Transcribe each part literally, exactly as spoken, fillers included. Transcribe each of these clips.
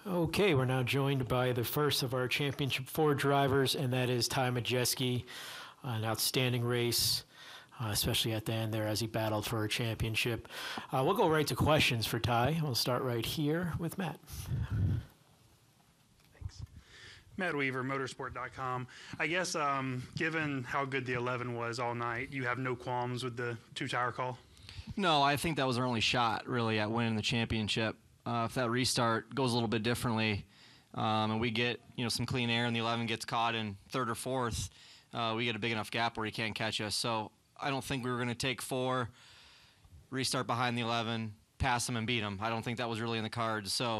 Okay, we're now joined by the first of our Championship Four drivers, and that is Ty Majeski. An outstanding race, uh, especially at the end there as he battled for a championship. Uh, we'll go right to questions for Ty. We'll start right here with Matt. Thanks. Matt Weaver, motorsport dot com. I guess um, given how good the eleven was all night, you have no qualms with the two-tire call? No, I think that was our only shot, really, at winning the championship. Uh, if that restart goes a little bit differently, um, and we get you know some clean air, and the eleven gets caught in third or fourth, uh, we get a big enough gap where he can't catch us. So I don't think we were going to take four, restart behind the eleven, pass him and beat him. I don't think that was really in the cards. So,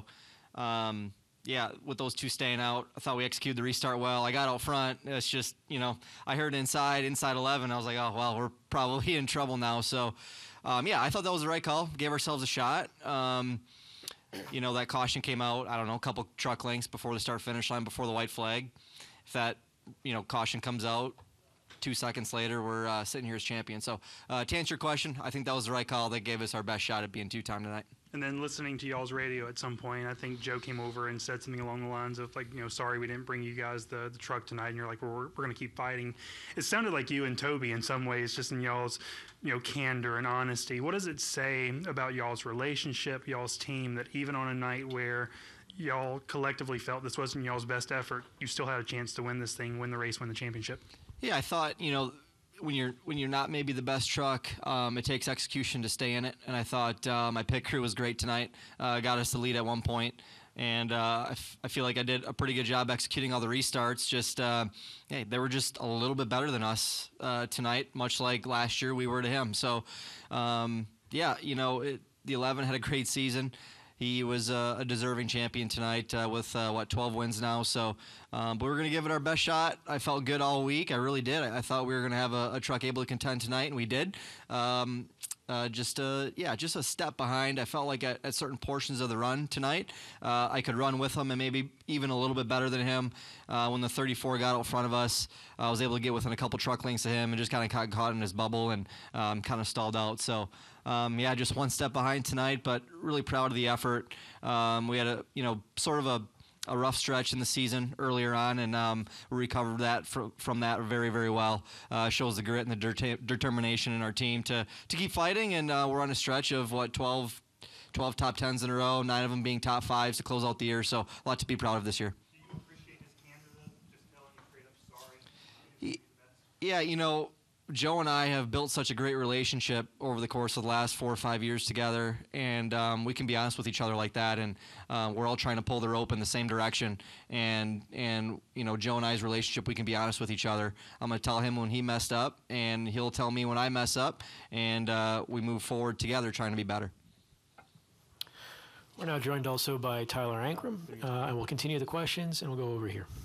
um, yeah, with those two staying out, I thought we executed the restart well. I got out front. It's just, you know, I heard inside, inside eleven. I was like, oh, well, we're probably in trouble now. So, um, yeah, I thought that was the right call. Gave ourselves a shot. Um, you know, that caution came out, I don't know, a couple truck lengths before the start-finish line, before the white flag. If that, you know, caution comes out, two seconds later, we're uh, sitting here as champions. So uh, to answer your question, I think that was the right call that gave us our best shot at being two-time tonight. And then listening to y'all's radio at some point, I think Joe came over and said something along the lines of, like, you know, sorry we didn't bring you guys the, the truck tonight, and you're like, well, we're, we're going to keep fighting. It sounded like you and Toby in some ways, just in y'all's, you know, candor and honesty. What does it say about y'all's relationship, y'all's team, that even on a night where y'all collectively felt this wasn't y'all's best effort, you still had a chance to win this thing, win the race, win the championship? Yeah, I thought, you know, when you're when you're not maybe the best truck, um, it takes execution to stay in it. And I thought uh, my pit crew was great tonight. Uh, got us the lead at one point, and uh, I, f- I feel like I did a pretty good job executing all the restarts. Just uh, hey, they were just a little bit better than us uh, tonight, much like last year we were to him. So um, yeah, you know, it, the eleven had a great season. He was uh, a deserving champion tonight uh, with, uh, what, twelve wins now. So, um, but we're going to give it our best shot. I felt good all week. I really did. I, I thought we were going to have a, a truck able to contend tonight, and we did. Um, uh, just, uh, yeah, just a step behind. I felt like at, at certain portions of the run tonight, uh, I could run with him and maybe even a little bit better than him. Uh, when the thirty-four got out front of us, I was able to get within a couple truck lengths of him and just kind of got caught in his bubble and um, kind of stalled out. So, Um, yeah, just one step behind tonight, but really proud of the effort. Um, we had a, you know, sort of a, a rough stretch in the season earlier on, and um, we recovered that fr- from that very, very well. Uh, shows the grit and the der- determination in our team to to keep fighting, and uh, we're on a stretch of, what, twelve, twelve top tens in a row, nine of them being top fives to close out the year, so a lot to be proud of this year. Do you appreciate his candor, just telling you straight up sorry? Yeah, you know, Joe and I have built such a great relationship over the course of the last four or five years together, and um, we can be honest with each other like that, and uh, we're all trying to pull the rope in the same direction, and, and you know, Joe and I's relationship, we can be honest with each other. I'm going to tell him when he messed up, and he'll tell me when I mess up, and uh, we move forward together trying to be better. We're now joined also by Tyler Ankrum, uh, and we'll continue the questions, and we'll go over here.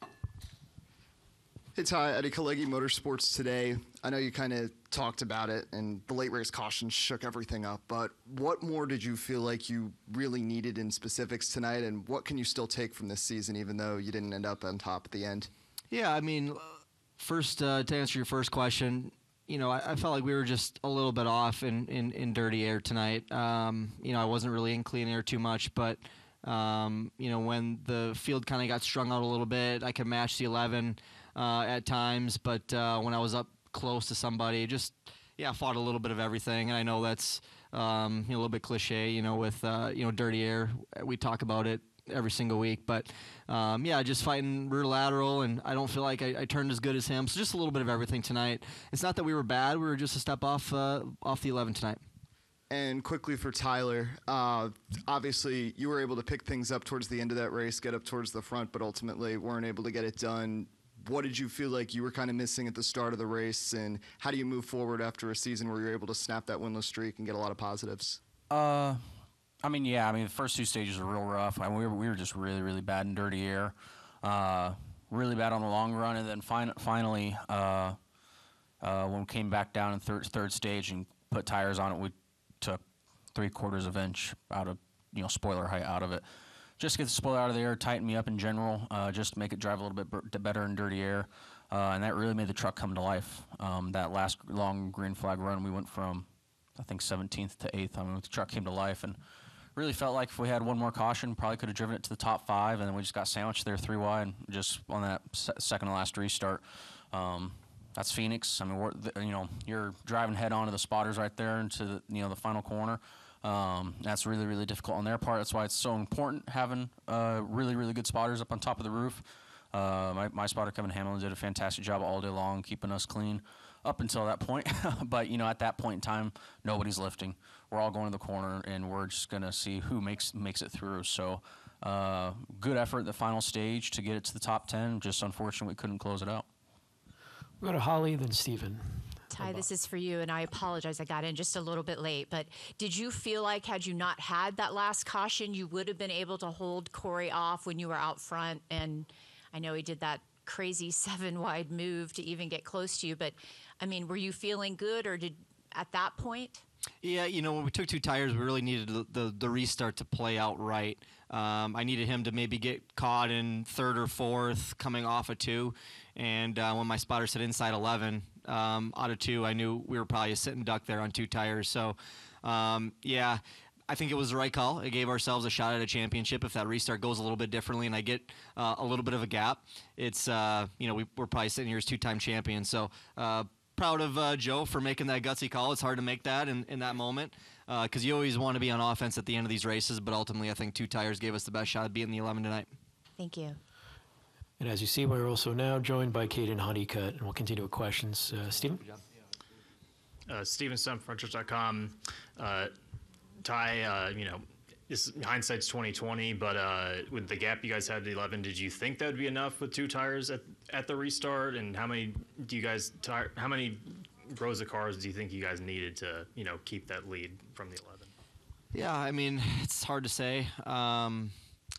Hey Ty, Eddie Kalegi, Motorsports Today. I know you kind of talked about it, and the late race caution shook everything up, but what more did you feel like you really needed in specifics tonight, and what can you still take from this season, even though you didn't end up on top at the end? Yeah, I mean, first, uh, to answer your first question, you know, I, I felt like we were just a little bit off in, in, in dirty air tonight. Um, you know, I wasn't really in clean air too much, but, um, you know, when the field kind of got strung out a little bit, I could match the eleven uh, at times, but uh, when I was up close to somebody, just, yeah, fought a little bit of everything. And I know that's um, you know, a little bit cliche, you know, with, uh, you know, dirty air. We talk about it every single week, but um, yeah, just fighting rear lateral, and I don't feel like I, I turned as good as him. So just a little bit of everything tonight. It's not that we were bad; we were just a step off uh, off the eleven tonight. And quickly for Tyler, uh, obviously you were able to pick things up towards the end of that race, get up towards the front, but ultimately weren't able to get it done. What did you feel like you were kind of missing at the start of the race, and how do you move forward after a season where you're able to snap that winless streak and get a lot of positives? Uh. I mean, yeah. I mean, the first two stages were real rough. I mean, we were we were just really, really bad in dirty air, uh, really bad on the long run, and then fin- finally, uh, uh, when we came back down in third third stage and put tires on it, we took three quarters of inch out of you know spoiler height out of it, just to get the spoiler out of the air, tighten me up in general, uh, just to make it drive a little bit b- better in dirty air, uh, and that really made the truck come to life. Um, that last long green flag run, we went from I think seventeenth to eighth. I mean, the truck came to life and really felt like if we had one more caution, probably could have driven it to the top five, and then we just got sandwiched there three wide just on that se- second to last restart. Um, that's Phoenix. I mean, we're, the, you know, you're driving head on to the spotters right there into the, you know, the final corner. Um, that's really, really difficult on their part. That's why it's so important having uh, really, really good spotters up on top of the roof. Uh, my, my spotter, Kevin Hamlin, did a fantastic job all day long keeping us clean up until that point. But, you know, at that point in time, nobody's lifting. We're all going to the corner, and we're just going to see who makes makes it through. So uh, good effort at the final stage to get it to the top ten. Just unfortunate we couldn't close it out. We'll go to Holly, then Stephen. Ty, this is for you, and I apologize. I got in just a little bit late, but did you feel like had you not had that last caution, you would have been able to hold Corey off when you were out front? And I know he did that crazy seven-wide move to even get close to you, but, I mean, were you feeling good, or did at that point? Yeah, you know, when we took two tires, we really needed the, the, the restart to play out right. Um, I needed him to maybe get caught in third or fourth coming off of two. And uh, when my spotter said inside eleven um, out of two, I knew we were probably a sitting duck there on two tires. So, um, yeah, I think it was the right call. It gave ourselves a shot at a championship. If that restart goes a little bit differently and I get uh, a little bit of a gap, it's, uh, you know, we, we're probably sitting here as two-time champions. So, uh, proud of uh, Joe for making that gutsy call. It's hard to make that in, in that moment because uh, you always want to be on offense at the end of these races, but ultimately I think two tires gave us the best shot at beating the eleven tonight. Thank you. And as you see, we're also now joined by Caden Honeycutt, and we'll continue with questions. Uh, Stephen? Uh, Steven Stump, Frontrunch dot com. Uh, Ty, uh, you know, this hindsight's twenty twenty, but uh, with the gap you guys had at eleven, did you think that would be enough with two tires at, at the restart? And how many do you guys tire, how many rows of cars do you think you guys needed to, you know, keep that lead from the eleven? Yeah, I mean, it's hard to say. Um,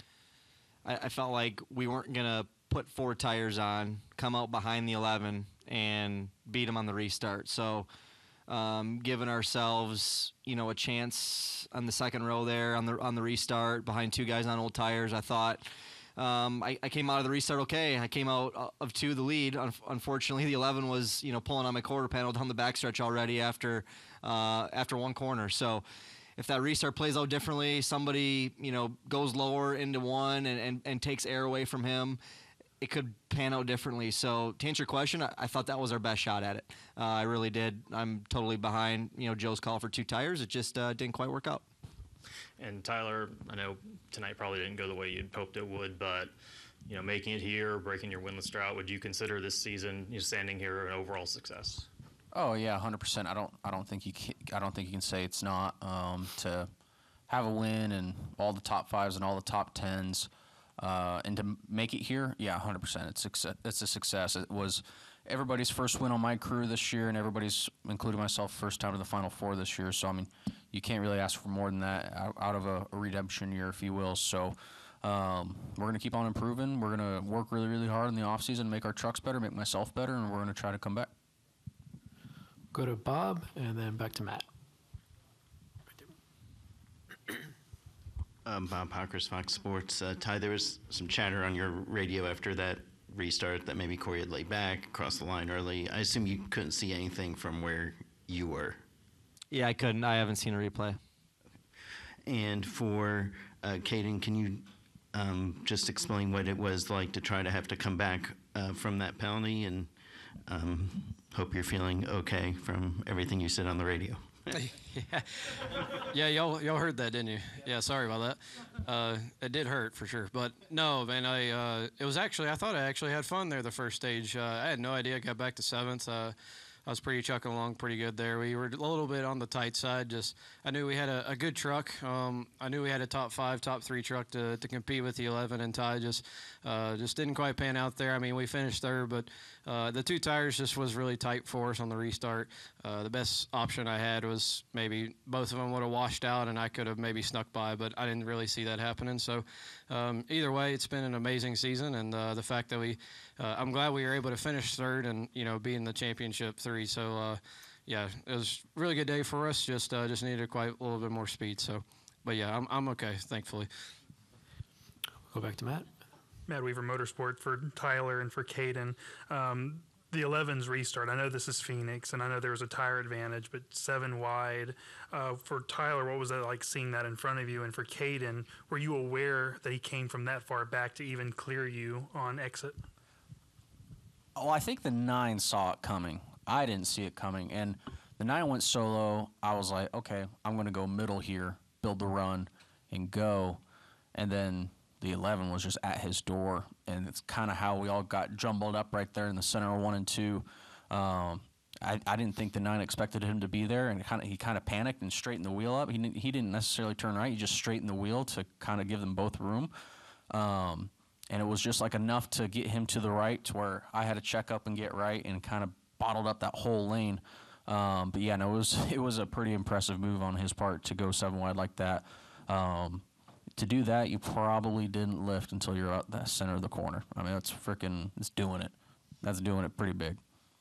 I, I felt like we weren't going to put four tires on, come out behind the eleven, and beat them on the restart. So um, giving ourselves, you know, a chance on the second row there on the on the restart behind two guys on old tires, I thought um, I, I came out of the restart okay. I came out of two the lead. Un- unfortunately, the eleven was, you know, pulling on my quarter panel down the backstretch already after uh, after one corner. So if that restart plays out differently, somebody, you know, goes lower into one and, and, and takes air away from him, it could pan out differently. So to answer your question, I, I thought that was our best shot at it. Uh, I really did. I'm totally behind, you know, Joe's call for two tires. It just uh, didn't quite work out. And Tyler, I know tonight probably didn't go the way you'd hoped it would, but, you know, making it here, breaking your winless drought, would you consider this season, you know, standing here, an overall success? Oh yeah, one hundred percent. I don't. I don't think you. Can, I don't think you can say it's not. Um, to have a win and all the top fives and all the top tens, uh, and to make it here, yeah, one hundred percent. It's success. It's a success. It was everybody's first win on my crew this year, and everybody's, including myself, first time to the Final Four this year. So I mean, you can't really ask for more than that out, out of a, a redemption year, if you will. So. Um, we're going to keep on improving. We're going to work really, really hard in the offseason, make our trucks better, make myself better, and we're going to try to come back. Go to Bob, and then back to Matt. Um, Bob Hawkers, Fox Sports. Uh, Ty, there was some chatter on your radio after that restart that maybe Corey had laid back, crossed the line early. I assume you couldn't see anything from where you were. Yeah, I couldn't. I haven't seen a replay. And for uh, Caden, can you um, just explain what it was like to try to have to come back uh, from that penalty? And um, hope you're feeling okay from everything you said on the radio. yeah, yeah, y'all y'all heard that, didn't you? Yeah, sorry about that. Uh, it did hurt for sure, but no, man. I uh, it was actually I thought I actually had fun there the first stage. Uh, I had no idea I got back to seventh. Uh, I was pretty chucking along pretty good there. We were a little bit on the tight side. Just I knew we had a, a good truck. Um, I knew we had a top five, top three truck to, to compete with the eleven, and Ty just uh, just didn't quite pan out there. I mean, we finished third, but uh, the two tires just was really tight for us on the restart. Uh, the best option I had was maybe both of them would have washed out, and I could have maybe snuck by, but I didn't really see that happening. So um, either way, it's been an amazing season, and uh, the fact that we, uh, I'm glad we were able to finish third and, you know, be in the championship three. So, uh, yeah, it was a really good day for us. Just uh, just needed quite a little bit more speed. So, but yeah, I'm I'm okay, thankfully. Go back to Matt. Matt Weaver Motorsport for Tyler and for Caden. Um, the eleven's restart, I know this is Phoenix, and I know there was a tire advantage, but seven wide. Uh, for Tyler, what was that like seeing that in front of you? And for Caden, were you aware that he came from that far back to even clear you on exit? Oh, I think the nine saw it coming. I didn't see it coming. And the nine went solo. I was like, okay, I'm going to go middle here, build the run, and go. And then the eleven was just at his door. And it's kind of how we all got jumbled up right there in the center of one and two. Um, I, I didn't think the nine expected him to be there, and kind of he kind of panicked and straightened the wheel up. He didn't, he didn't necessarily turn right. He just straightened the wheel to kind of give them both room. Um, and it was just like enough to get him to the right to where I had to check up and get right and kind of bottled up that whole lane. Um, but yeah, no, it was it was a pretty impressive move on his part to go seven wide like that. Um, to do that, you probably didn't lift until you're at the center of the corner. I mean, that's freaking, it's doing it. That's doing it pretty big.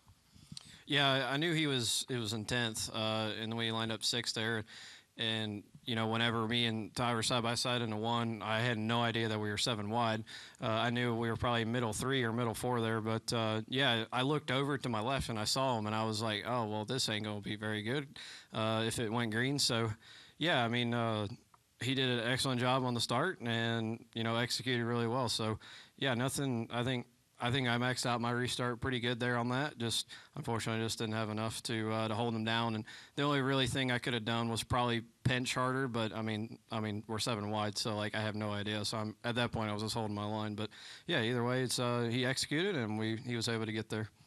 Yeah, I knew he was it was in tenth, uh, and the way he lined up sixth there. And, you know, whenever me and Ty were side by side in the one, I had no idea that we were seven wide. Uh, I knew we were probably middle three or middle four there. But, uh, yeah, I looked over to my left and I saw him, and I was like, oh, well, this ain't going to be very good uh, if it went green. So, yeah, I mean, uh, he did an excellent job on the start and, you know, executed really well. So, yeah, nothing, I think. I think I maxed out my restart pretty good there on that. Just unfortunately, just didn't have enough to uh, to hold them down. And the only really thing I could have done was probably pinch harder. But I mean, I mean, we're seven wide, so like I have no idea. So I'm at that point, I was just holding my line. But yeah, either way, it's uh, he executed and we he was able to get there.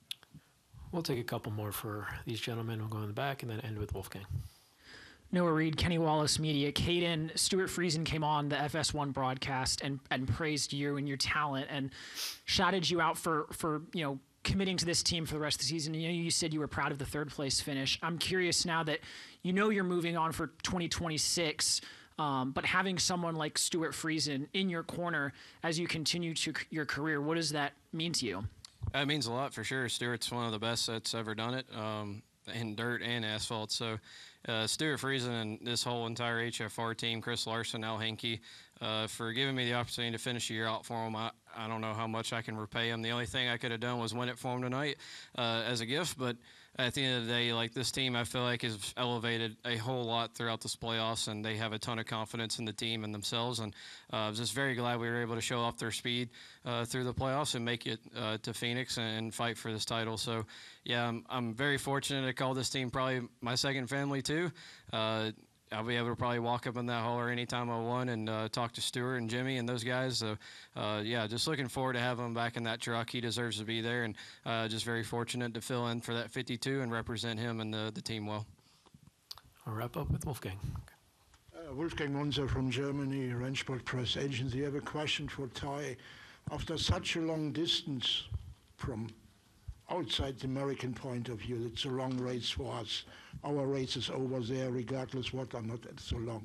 We'll take a couple more for these gentlemen. We'll go in the back and then end with Wolfgang. Noah Reed, Kenny Wallace Media. Caden, Stuart Friesen came on the F S one broadcast and, and praised you and your talent and shouted you out for, for, you know, committing to this team for the rest of the season. You know, you said you were proud of the third place finish. I'm curious now that you know you're moving on for twenty twenty-six, um, but having someone like Stuart Friesen in your corner as you continue to c- your career, what does that mean to you? It means a lot for sure. Stuart's one of the best that's ever done it um, in dirt and asphalt. So uh, Stuart Friesen and this whole entire H F R team, Chris Larson, Al Henke, uh, for giving me the opportunity to finish the year out for them. I, I don't know how much I can repay them. The only thing I could have done was win it for them tonight uh, as a gift. But at the end of the day, like this team, I feel like has elevated a whole lot throughout this playoffs, and they have a ton of confidence in the team and themselves. And uh, I was just very glad we were able to show off their speed uh, through the playoffs and make it uh, to Phoenix and, and fight for this title. So, yeah, I'm, I'm very fortunate to call this team probably my second family too. Uh, I'll be able to probably walk up in that hall or anytime I want and uh, talk to Stuart and Jimmy and those guys. So, uh, yeah, just looking forward to having him back in that truck. He deserves to be there, and uh, just very fortunate to fill in for that fifty-two and represent him and the, the team well. I'll wrap up with Wolfgang. Uh, Wolfgang Munzer from Germany, Rennsport Press Agency. I have a question for Ty. After such a long distance from outside the American point of view, it's a long race for us. Our race is over there, regardless what or not, it's so long.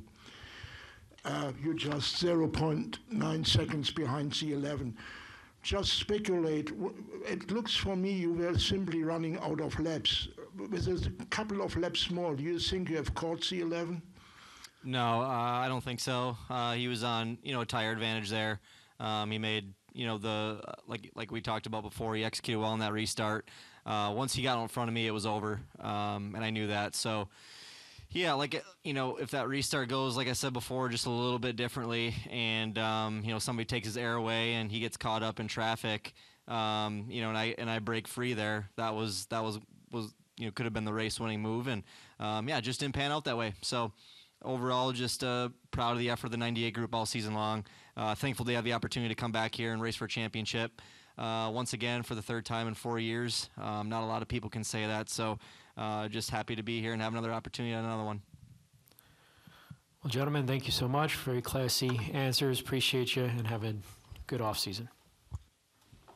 Uh, you're just zero point nine seconds behind C eleven. Just speculate. It looks for me you were simply running out of laps. With a couple of laps more, do you think you have caught C eleven? No, uh, I don't think so. Uh, he was on, you know, a tire advantage there. Um, he made, you know, the uh, like like we talked about before. He executed well in that restart. Uh, once he got in front of me, it was over, um, and I knew that. So, yeah, like you know, if that restart goes, like I said before, just a little bit differently, and um, you know, somebody takes his air away and he gets caught up in traffic, um, you know, and I and I break free there. That was that was was you know could have been the race-winning move, and um, yeah, just didn't pan out that way. So. Overall, just uh, proud of the effort of the ninety-eight group all season long. Uh, thankful to have the opportunity to come back here and race for a championship uh, once again for the third time in four years. Um, not a lot of people can say that, so uh, just happy to be here and have another opportunity on another one. Well, gentlemen, thank you so much. Very classy answers. Appreciate you, and have a good off season.